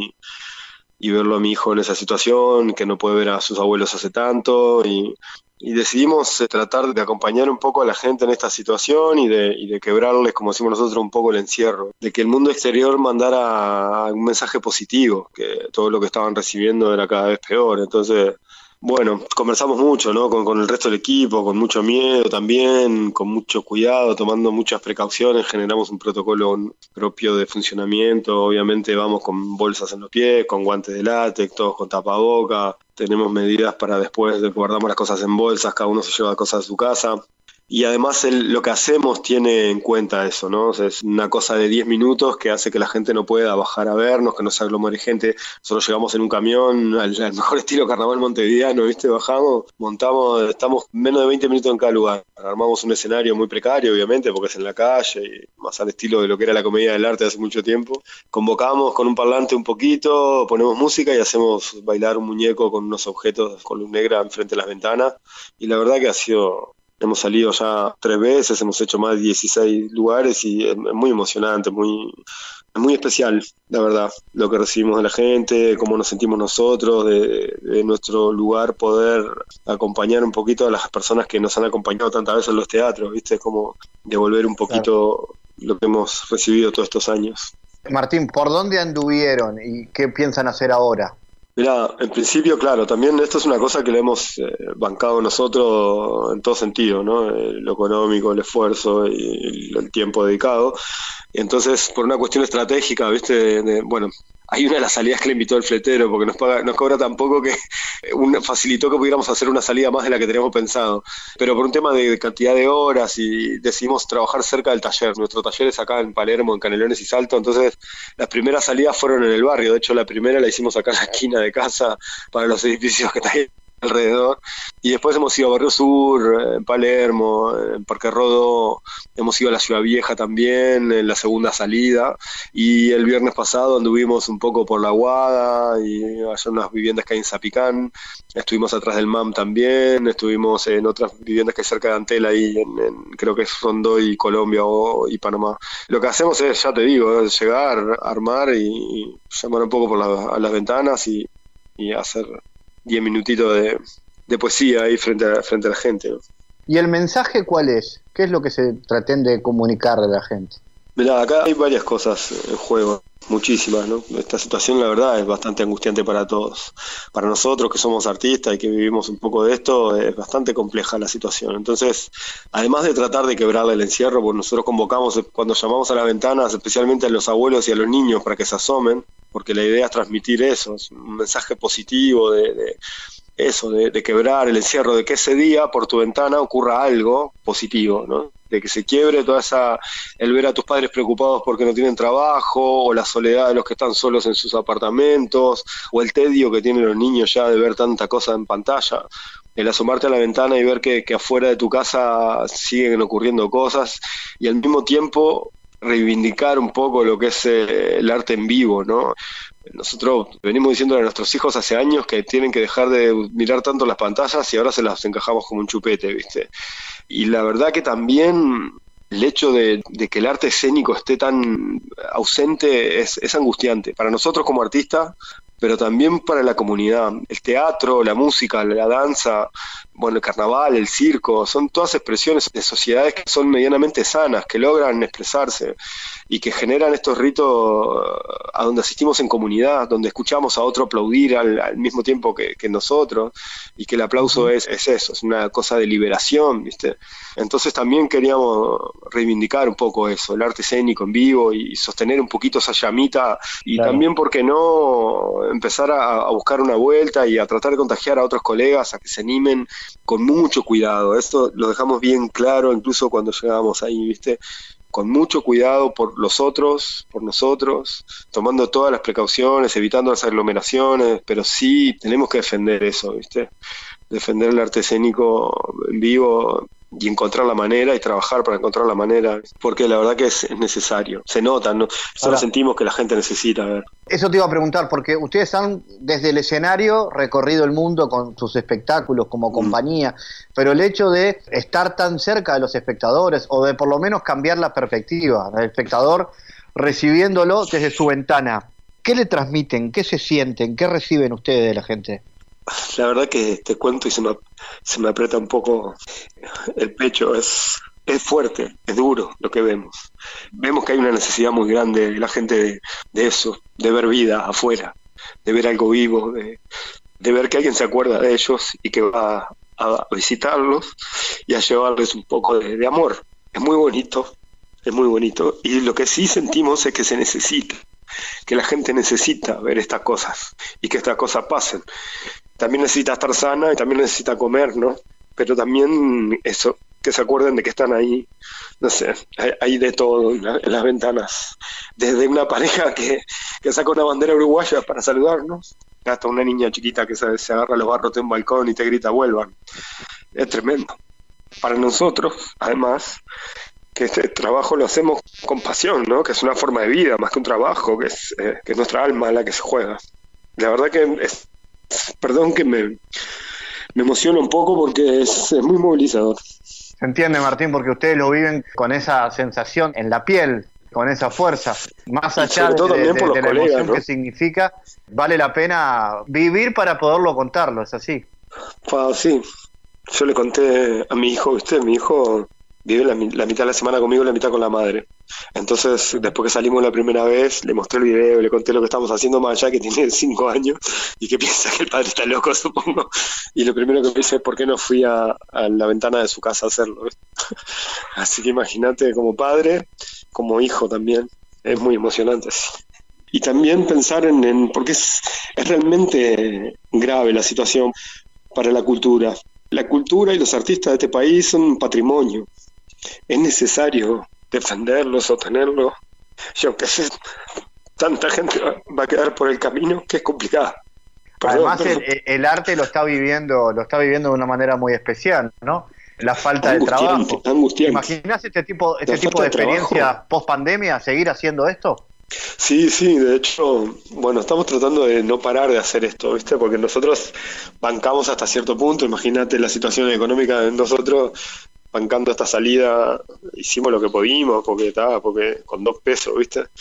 y verlo a mi hijo en esa situación, que no puede ver a sus abuelos hace tanto y decidimos tratar de acompañar un poco a la gente en esta situación y de quebrarles, como decimos nosotros, un poco el encierro, de que el mundo exterior mandara un mensaje positivo, que todo lo que estaban recibiendo era cada vez peor. Entonces, bueno, conversamos mucho, ¿no? Con el resto del equipo, con mucho miedo también, con mucho cuidado, tomando muchas precauciones. Generamos un protocolo propio de funcionamiento. Obviamente vamos con bolsas en los pies, con guantes de látex, todos con tapaboca. Tenemos medidas para después, guardamos las cosas en bolsas, cada uno se lleva cosas a su casa. Y además lo que hacemos tiene en cuenta eso, ¿no? O sea, es una cosa de 10 minutos que hace que la gente no pueda bajar a vernos, que no se aglomere gente. Nosotros llegamos en un camión, al mejor estilo carnaval montevideano, ¿viste? Bajamos, montamos, estamos menos de 20 minutos en cada lugar. Armamos un escenario muy precario, obviamente, porque es en la calle, y más al estilo de lo que era la comedia del arte hace mucho tiempo. Convocamos con un parlante un poquito, ponemos música y hacemos bailar un muñeco con unos objetos con luz negra enfrente de las ventanas. Y la verdad que ha sido... Hemos salido ya 3 veces, hemos hecho más de 16 lugares y es muy emocionante, muy especial, la verdad, lo que recibimos de la gente, cómo nos sentimos nosotros, de nuestro lugar, poder acompañar un poquito a las personas que nos han acompañado tantas veces en los teatros, ¿viste? Es como devolver un poquito lo que hemos recibido todos estos años. Martín, ¿por dónde anduvieron y qué piensan hacer ahora? Mirá, en principio, claro, también esto es una cosa que le hemos bancado nosotros en todo sentido, ¿no? Lo económico, el esfuerzo y el tiempo dedicado. Y entonces, por una cuestión estratégica, ¿viste? Bueno, hay una de las salidas que le invitó el fletero, porque nos cobra tan poco que facilitó que pudiéramos hacer una salida más de la que teníamos pensado. Pero por un tema de cantidad de horas y decidimos trabajar cerca del taller. Nuestro taller es acá en Palermo, en Canelones y Salto, entonces las primeras salidas fueron en el barrio. De hecho, la primera la hicimos acá en la esquina de casa para los edificios que están ahí alrededor, y después hemos ido a Barrio Sur, en Palermo, en Parque Rodó, hemos ido a la Ciudad Vieja también, en la segunda salida, y el viernes pasado anduvimos un poco por La Aguada, y allá unas viviendas que hay en Zapicán, estuvimos atrás del MAM también, estuvimos en otras viviendas que hay cerca de Antel, ahí creo que es Rondoy, Colombia y Panamá. Lo que hacemos es, ya te digo, es llegar, armar y llamar un poco a las ventanas y y hacer 10 minutitos de poesía ahí frente a la gente, ¿no? ¿Y el mensaje cuál es? ¿Qué es lo que se pretende comunicar a la gente? Mirá, acá hay varias cosas en juego, muchísimas, ¿no? Esta situación, la verdad, es bastante angustiante para todos. Para nosotros que somos artistas y que vivimos un poco de esto, es bastante compleja la situación. Entonces, además de tratar de quebrarle el encierro, pues nosotros convocamos, cuando llamamos a las ventanas, especialmente a los abuelos y a los niños para que se asomen, porque la idea es transmitir eso, es un mensaje positivo de quebrar el encierro, de que ese día por tu ventana ocurra algo positivo, ¿no? De que se quiebre el ver a tus padres preocupados porque no tienen trabajo, o la soledad de los que están solos en sus apartamentos, o el tedio que tienen los niños ya de ver tanta cosa en pantalla. El asomarte a la ventana y ver que afuera de tu casa siguen ocurriendo cosas, y al mismo tiempo reivindicar un poco lo que es el arte en vivo, ¿no? Nosotros venimos diciéndole a nuestros hijos hace años que tienen que dejar de mirar tanto las pantallas y ahora se las encajamos como un chupete, ¿viste? Y la verdad que también el hecho de que el arte escénico esté tan ausente es angustiante para nosotros como artistas, pero también para la comunidad. El teatro, la música, la danza, bueno, el carnaval, el circo, son todas expresiones de sociedades que son medianamente sanas, que logran expresarse y que generan estos ritos a donde asistimos en comunidad, donde escuchamos a otro aplaudir al mismo tiempo que nosotros, y que el aplauso es eso, es una cosa de liberación, ¿viste? Entonces también queríamos reivindicar un poco eso, el arte escénico en vivo, y sostener un poquito esa llamita, y claro, también, ¿por qué no empezar a buscar una vuelta y a tratar de contagiar a otros colegas a que se animen con mucho cuidado? Esto lo dejamos bien claro incluso cuando llegamos ahí, ¿viste? Con mucho cuidado por los otros, por nosotros, tomando todas las precauciones, evitando las aglomeraciones, pero sí tenemos que defender eso, ¿viste? Defender el arte escénico en vivo y encontrar la manera y trabajar para encontrar la manera, porque la verdad que es necesario, se nota, ¿no? Solo sentimos que la gente necesita ver. Eso te iba a preguntar, porque ustedes han desde el escenario recorrido el mundo con sus espectáculos como compañía, pero el hecho de estar tan cerca de los espectadores, o de por lo menos cambiar la perspectiva del espectador recibiéndolo desde su ventana, ¿qué le transmiten? ¿Qué se sienten? ¿Qué reciben ustedes de la gente? La verdad que te cuento y se me aprieta un poco el pecho, es fuerte, es duro lo que vemos. Vemos que hay una necesidad muy grande de la gente de eso, de ver vida afuera, de ver algo vivo, de ver que alguien se acuerda de ellos y que va a visitarlos y a llevarles un poco de amor. Es muy bonito, y lo que sí sentimos es que se necesita, que la gente necesita ver estas cosas y que estas cosas pasen. También necesita estar sana y también necesita comer, ¿no? Pero también eso, que se acuerden de que están ahí, no sé, hay de todo en las ventanas. Desde una pareja que saca una bandera uruguaya para saludarnos, hasta una niña chiquita que se agarra los barros de un balcón y te grita "vuelvan". Es tremendo. Para nosotros, además, que este trabajo lo hacemos con pasión, ¿no? Que es una forma de vida, más que un trabajo, que es nuestra alma la que se juega. La verdad que perdón que me emociona un poco porque es muy movilizador. Se entiende, Martín, porque ustedes lo viven con esa sensación en la piel, con esa fuerza, más allá de la emoción, ¿no?, que significa, vale la pena vivir para poderlo contarlo, ¿es así? Sí, yo le conté a mi hijo, ¿viste? Mi hijo vive la mitad de la semana conmigo y la mitad con la madre. Entonces, después que salimos la primera vez, le mostré el video, le conté lo que estamos haciendo, más allá que tiene 5 años y que piensa que el padre está loco, supongo. Y lo primero que me dice es por qué no fui a la ventana de su casa a hacerlo. Así que imagínate, como padre, como hijo también, es muy emocionante. Y también pensar porque es realmente grave la situación para la cultura. La cultura y los artistas de este país son un patrimonio. Es necesario defenderlo, sostenerlo, y aunque tanta gente va a quedar por el camino, que es complicado. Además, el arte lo está viviendo de una manera muy especial, ¿no? La falta de trabajo. Angustiante. ¿Imaginás este tipo de experiencia post pandemia, seguir haciendo esto? Sí, de hecho, bueno, estamos tratando de no parar de hacer esto, ¿viste? Porque nosotros bancamos hasta cierto punto. Imagínate la situación económica de nosotros, bancando esta salida, hicimos lo que pudimos, porque con 2 pesos, ¿viste?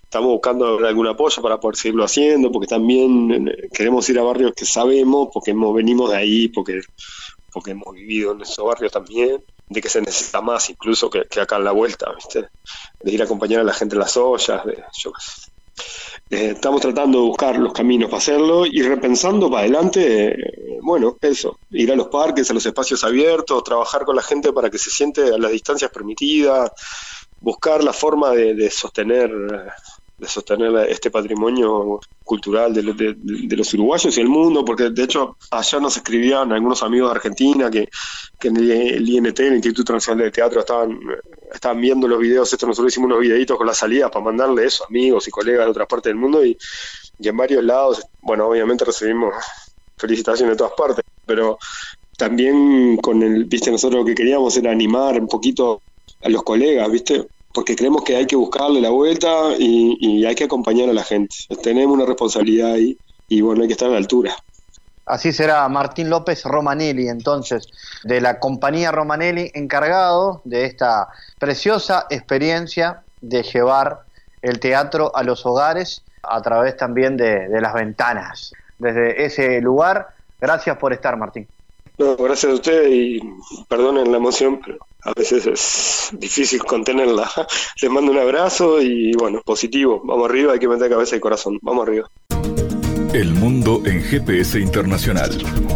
estamos buscando algún apoyo para poder seguirlo haciendo, porque también queremos ir a barrios que sabemos, porque venimos de ahí, porque hemos vivido en esos barrios también, de que se necesita más incluso que acá en la vuelta, ¿viste? De ir a acompañar a la gente en las ollas, estamos tratando de buscar los caminos para hacerlo y repensando para adelante, eso, ir a los parques, a los espacios abiertos, trabajar con la gente para que se siente a las distancias permitidas, buscar la forma de sostener este patrimonio cultural de los uruguayos y el mundo, porque de hecho ayer nos escribían algunos amigos de Argentina que en el INT, el Instituto Nacional de Teatro, estaban viendo los videos. Nosotros hicimos unos videitos con las salidas para mandarle eso a amigos y colegas de otras partes del mundo y en varios lados, obviamente recibimos felicitaciones de todas partes, pero también nosotros lo que queríamos era animar un poquito a los colegas, ¿viste? Porque creemos que hay que buscarle la vuelta y hay que acompañar a la gente. Tenemos una responsabilidad ahí y hay que estar a la altura. Así será Martín López Romanelli, entonces, de la compañía Romanelli, encargado de esta preciosa experiencia de llevar el teatro a los hogares a través también de las ventanas. Desde ese lugar, gracias por estar, Martín. No, gracias a ustedes y perdonen la emoción, pero a veces es difícil contenerla. Les mando un abrazo y positivo. Vamos arriba, hay que meter cabeza y corazón. Vamos arriba. El mundo en GPS Internacional.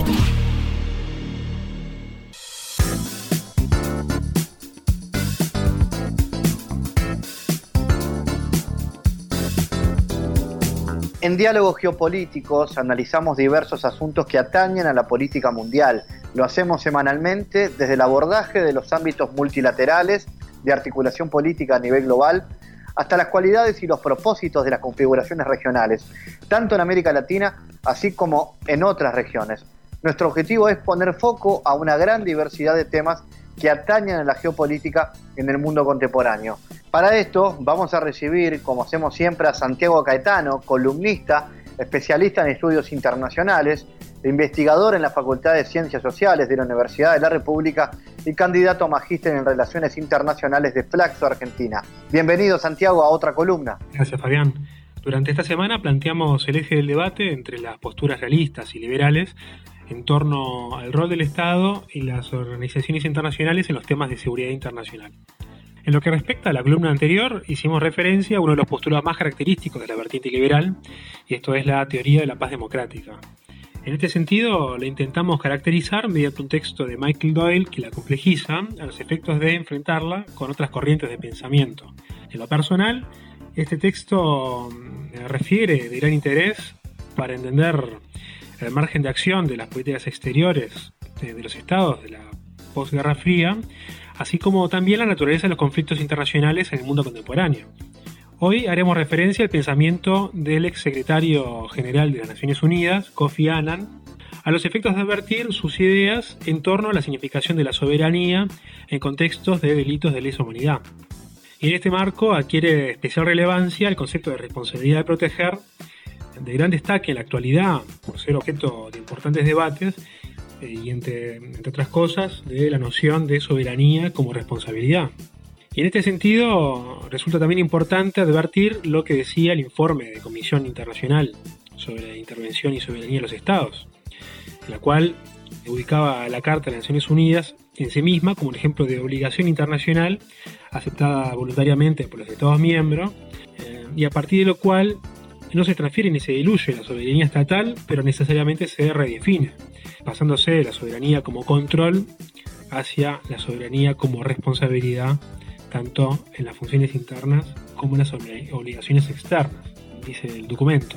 En Diálogos Geopolíticos analizamos diversos asuntos que atañen a la política mundial. Lo hacemos semanalmente desde el abordaje de los ámbitos multilaterales de articulación política a nivel global hasta las cualidades y los propósitos de las configuraciones regionales, tanto en América Latina así como en otras regiones. Nuestro objetivo es poner foco a una gran diversidad de temas que atañen a la geopolítica en el mundo contemporáneo. Para esto vamos a recibir, como hacemos siempre, a Santiago Caetano, columnista, especialista en estudios internacionales, investigador en la Facultad de Ciencias Sociales de la Universidad de la República y candidato a magíster en Relaciones Internacionales de Flaxo, Argentina. Bienvenido, Santiago, a otra columna. Gracias, Fabián. Durante esta semana planteamos el eje del debate entre las posturas realistas y liberales en torno al rol del Estado y las organizaciones internacionales en los temas de seguridad internacional. En lo que respecta a la columna anterior, hicimos referencia a uno de los postulados más característicos de la vertiente liberal, y esto es la teoría de la paz democrática. En este sentido, la intentamos caracterizar mediante un texto de Michael Doyle que la complejiza a los efectos de enfrentarla con otras corrientes de pensamiento. En lo personal, este texto refiere de gran interés para entender el margen de acción de las políticas exteriores de los estados de la posguerra fría, así como también la naturaleza de los conflictos internacionales en el mundo contemporáneo. Hoy haremos referencia al pensamiento del ex secretario general de las Naciones Unidas, Kofi Annan, a los efectos de advertir sus ideas en torno a la significación de la soberanía en contextos de delitos de lesa humanidad. Y en este marco adquiere especial relevancia el concepto de responsabilidad de proteger, de gran destaque en la actualidad por ser objeto de importantes debates, y entre otras cosas, de la noción de soberanía como responsabilidad. Y en este sentido resulta también importante advertir lo que decía el informe de Comisión Internacional sobre la Intervención y Soberanía de los Estados, en la cual ubicaba la Carta de las Naciones Unidas en sí misma como un ejemplo de obligación internacional aceptada voluntariamente por los Estados miembros, y a partir de lo cual no se transfiere ni se diluye la soberanía estatal, pero necesariamente se redefine, pasándose de la soberanía como control hacia la soberanía como responsabilidad, tanto en las funciones internas como en las obligaciones externas, dice el documento.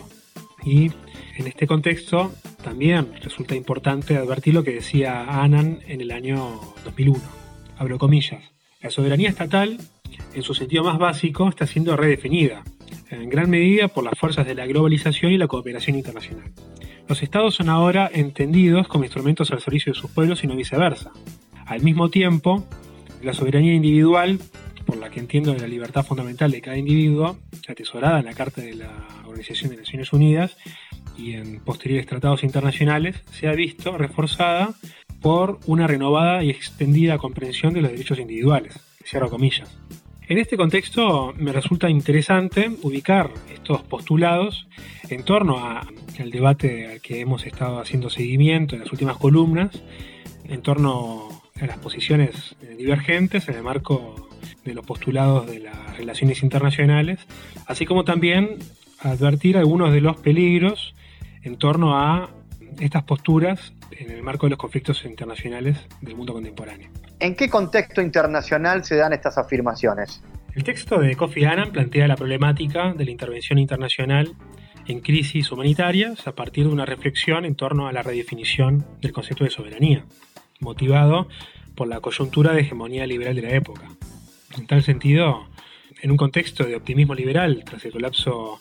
Y en este contexto también resulta importante advertir lo que decía Annan en el año 2001. Abro comillas. La soberanía estatal, en su sentido más básico, está siendo redefinida, en gran medida por las fuerzas de la globalización y la cooperación internacional. Los estados son ahora entendidos como instrumentos al servicio de sus pueblos y no viceversa. Al mismo tiempo, la soberanía individual, por la que entiendo la libertad fundamental de cada individuo, atesorada en la Carta de la Organización de Naciones Unidas y en posteriores tratados internacionales, se ha visto reforzada por una renovada y extendida comprensión de los derechos individuales. Cierro comillas. En este contexto me resulta interesante ubicar estos postulados en torno al debate al que hemos estado haciendo seguimiento en las últimas columnas, en torno a las posiciones divergentes en el marco de los postulados de las relaciones internacionales, así como también advertir algunos de los peligros en torno a estas posturas en el marco de los conflictos internacionales del mundo contemporáneo. ¿En qué contexto internacional se dan estas afirmaciones? El texto de Kofi Annan plantea la problemática de la intervención internacional en crisis humanitarias a partir de una reflexión en torno a la redefinición del concepto de soberanía, motivado por la coyuntura de hegemonía liberal de la época. En tal sentido, en un contexto de optimismo liberal tras el colapso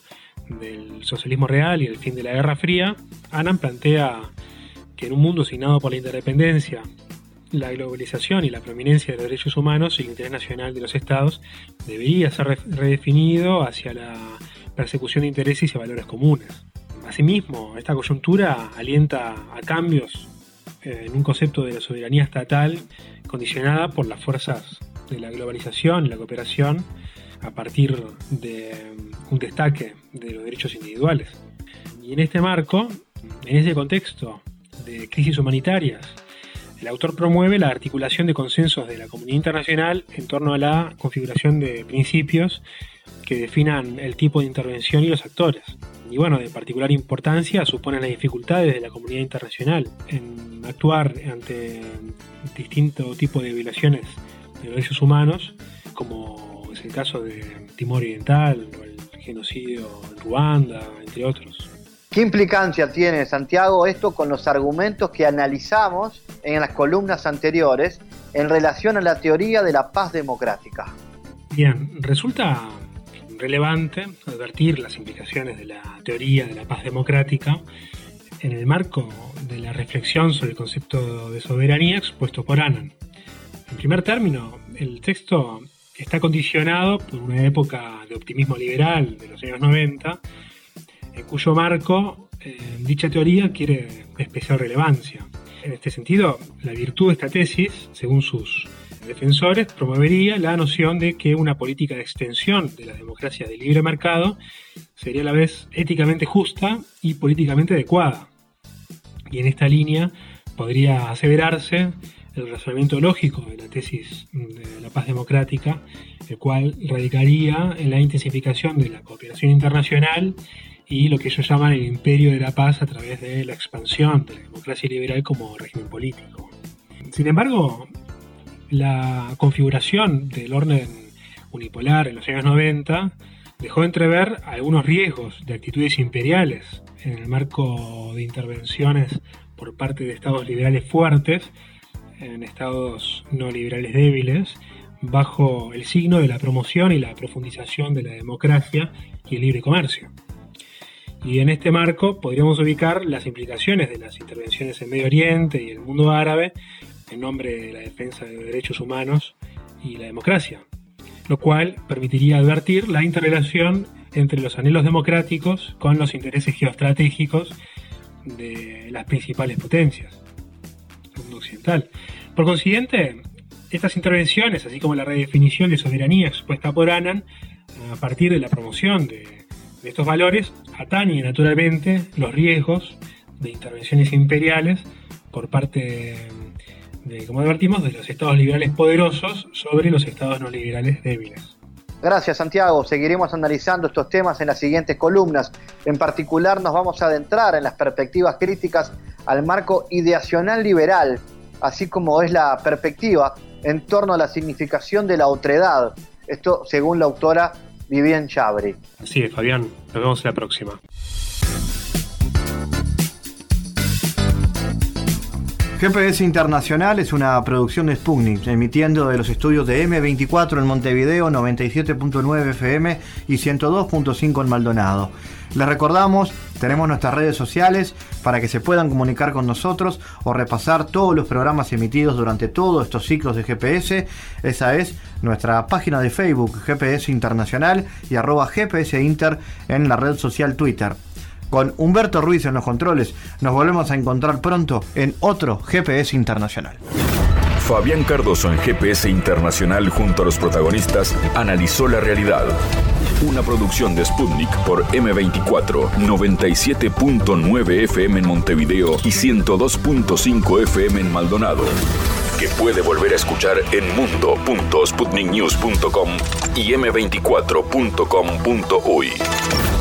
del socialismo real y el fin de la Guerra Fría, Annan plantea que en un mundo signado por la interdependencia, la globalización y la prominencia de los derechos humanos, el interés nacional de los estados debería ser redefinido hacia la persecución de intereses y valores comunes. Asimismo, esta coyuntura alienta a cambios en un concepto de la soberanía estatal condicionada por las fuerzas de la globalización y la cooperación a partir de un destaque de los derechos individuales. Y en este marco, en ese contexto de crisis humanitarias, el autor promueve la articulación de consensos de la comunidad internacional en torno a la configuración de principios que definan el tipo de intervención y los actores. Y bueno, de particular importancia suponen las dificultades de la comunidad internacional en actuar ante distintos tipos de violaciones de los derechos humanos, como es el caso de Timor Oriental o el genocidio en Ruanda, entre otros. ¿Qué implicancia tiene, Santiago, esto con los argumentos que analizamos en las columnas anteriores en relación a la teoría de la paz democrática? Bien, resulta relevante advertir las implicaciones de la teoría de la paz democrática en el marco de la reflexión sobre el concepto de soberanía expuesto por Annan. En primer término, el texto está condicionado por una época de optimismo liberal de los años 90, en cuyo marco dicha teoría adquiere especial relevancia. En este sentido, la virtud de esta tesis, según sus defensores, promovería la noción de que una política de extensión de las democracias de libre mercado sería a la vez éticamente justa y políticamente adecuada. Y en esta línea podría aseverarse el razonamiento lógico de la tesis de la paz democrática, el cual radicaría en la intensificación de la cooperación internacional y lo que ellos llaman el imperio de la paz a través de la expansión de la democracia liberal como régimen político. Sin embargo, la configuración del orden unipolar en los años 90 dejó entrever algunos riesgos de actitudes imperiales en el marco de intervenciones por parte de estados liberales fuertes en estados no liberales débiles, bajo el signo de la promoción y la profundización de la democracia y el libre comercio. Y en este marco podríamos ubicar las implicaciones de las intervenciones en Medio Oriente y el mundo árabe en nombre de la defensa de los derechos humanos y la democracia, lo cual permitiría advertir la interrelación entre los anhelos democráticos con los intereses geoestratégicos de las principales potencias del mundo occidental. Por consiguiente, estas intervenciones, así como la redefinición de soberanía expuesta por Annan, a partir de la promoción de estos valores, atañe naturalmente los riesgos de intervenciones imperiales por parte de, como advertimos, de los estados liberales poderosos sobre los estados no liberales débiles. Gracias, Santiago. Seguiremos analizando estos temas en las siguientes columnas. En particular nos vamos a adentrar en las perspectivas críticas al marco ideacional liberal, así como es la perspectiva en torno a la significación de la otredad. Esto según la autora Vivian Chabry. Así es, Fabián. Nos vemos en la próxima. GPS Internacional es una producción de Sputnik, emitiendo de los estudios de M24 en Montevideo, 97.9 FM y 102.5 en Maldonado. Les recordamos, tenemos nuestras redes sociales para que se puedan comunicar con nosotros o repasar todos los programas emitidos durante todos estos ciclos de GPS. Esa es nuestra página de Facebook, GPS Internacional, y @GPS Inter en la red social Twitter. Con Humberto Ruiz en los controles, nos volvemos a encontrar pronto en otro GPS Internacional. Fabián Cardoso en GPS Internacional junto a los protagonistas analizó la realidad. Una producción de Sputnik por M24, 97.9 FM en Montevideo y 102.5 FM en Maldonado. Que puede volver a escuchar en mundo.sputniknews.com y m24.com.uy.